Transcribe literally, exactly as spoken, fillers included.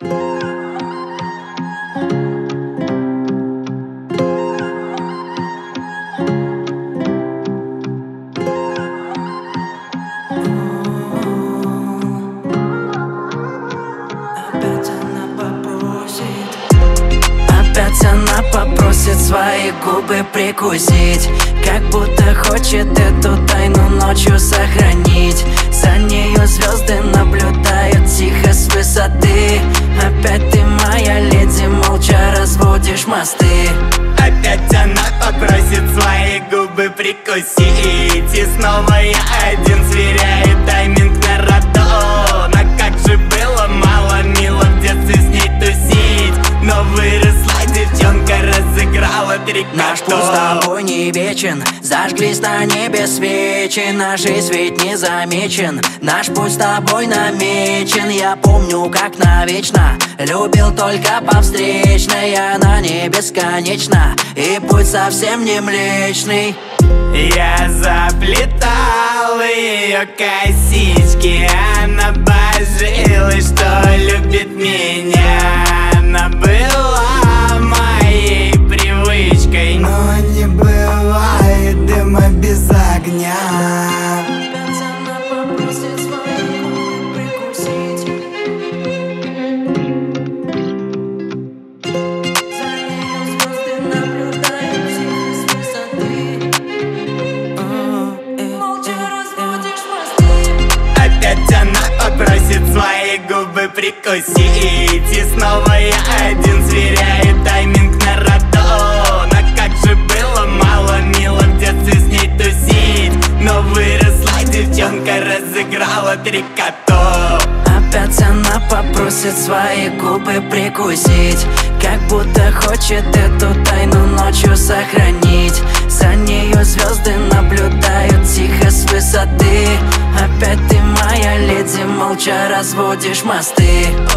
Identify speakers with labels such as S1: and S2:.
S1: Опять она попросит свои губы прикусить, как будто хочет эту тайну ночью сохранить. За нею звезды наблюдают тихо с высоты. Опять ты, моя леди, молча разводишь мосты.
S2: Опять она попросит свои губы прикусить, и снова я один сверяю тайминг на радон. А как же было мало мило в детстве с ней тусить, но выросла девчонка, разыграла три карты.
S1: Наш путь с тобой не вечен, зажглись на небе свечи. Наш жизнь ведь не замечен, наш путь с тобой намечен. Я помню, как навечно любил только по встречной. Она не бесконечна, и путь совсем не млечный.
S2: Я заплетал ее косички, она божилась, что любит меня. Она была моей привычкой, но не бывает дыма без огня.
S1: Опять она попросит свои губы прикусить. За нею звезды наблюдают тихо с высоты. Молча разводишь мосты.
S2: Опять она попросит свои губы прикусить, и снова я один сверяю тайминг на радон. А как же было мало мило в детстве с ней тусить, но выросла девчонка, разыграла три котов.
S1: Опять она попросит свои губы прикусить, как будто хочет эту тайну ночью сохранить. За нею звезды наблюдают тихо с высоты. Опять ты, моя леди, молча разводишь мосты.